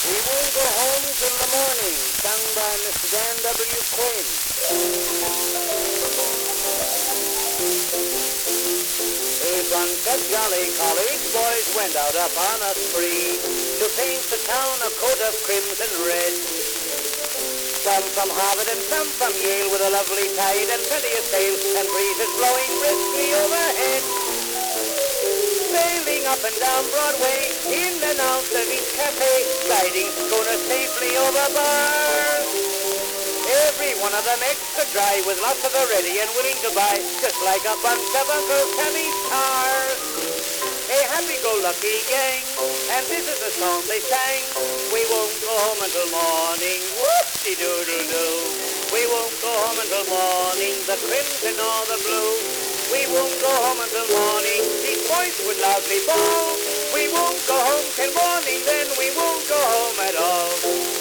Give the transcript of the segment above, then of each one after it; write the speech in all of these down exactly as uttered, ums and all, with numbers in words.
We won't go home till the morning, sung by Mister Dan W. Quinn. A bunch of jolly college boys went out upon a spree to paint the town a coat of crimson red. Some from Harvard and some from Yale with a lovely tide and plenty of sail and breezes blowing briskly overhead. Sailing up and down Broadway, in and out of each cafe, guiding schooners safely over bars. Every one of them extra dry with lots of the ready and willing to buy, just like a bunch of Uncle Sammy's cars. A happy-go-lucky gang, and this is the song they sang. We won't go home until morning, whoop-de-doodle-doo. We won't go home until morning, the crimson or the blue. We won't go home until morning, these boys would loudly bawl. We won't go home till morning, then we won't go home at all.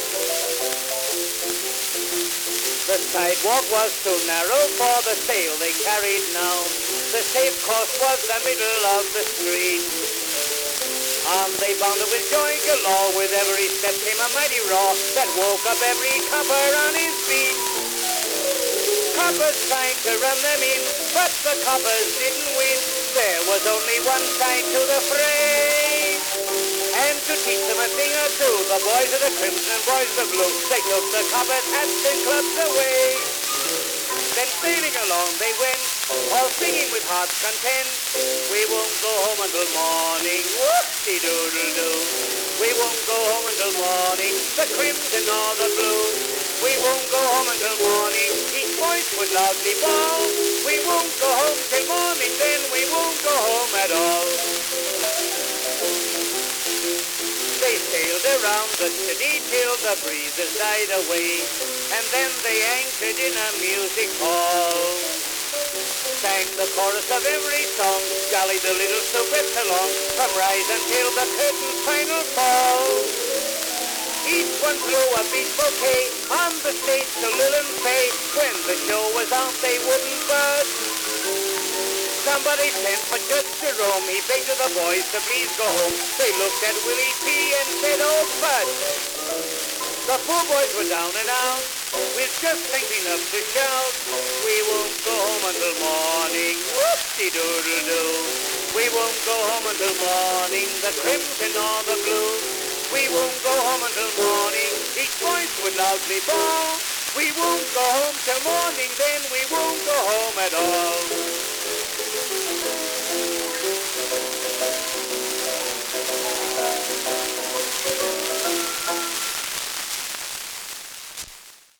The sidewalk was too narrow for the sail they carried now. The safe course was the middle of the street. On they bounded with joy galore, with every step came a mighty roar that woke up every copper on his feet. Coppers tried to run them in, but the coppers didn't win. There was only one side to the fray. And to teach them a thing or two, the boys of the crimson and boys of the blue, they took the coppers' hats and clubs away. Then sailing along they went, all singing with heart's content. We won't go home until morning, whoop-de-doodle-doo. We won't go home until morning, the crimson or the blue. We won't go home until morning, each voice would loudly bawl. We won't go home till morning, then we won't go home at all. They sailed around the city till the breezes died away, and then they anchored in a music hall. Sang the chorus of every song, jolly the little soubrette along, from rise until the curtain's final fall. Each one blew a beach bouquet on the stage to Lil and Fay. When the show was out, they wouldn't budge. Somebody sent for Judge Jerome. He begged the boys to please go home. They looked at Willie P. and said, oh, fudge. The poor boys were down and out, with just thinking enough to shout. We won't go home until morning, whoop-de-doodle-doo. We won't go home until morning, the crimson or the blue. We won't go home until morning, each voice would loudly bawl. We won't go home till morning, then we won't go home at all.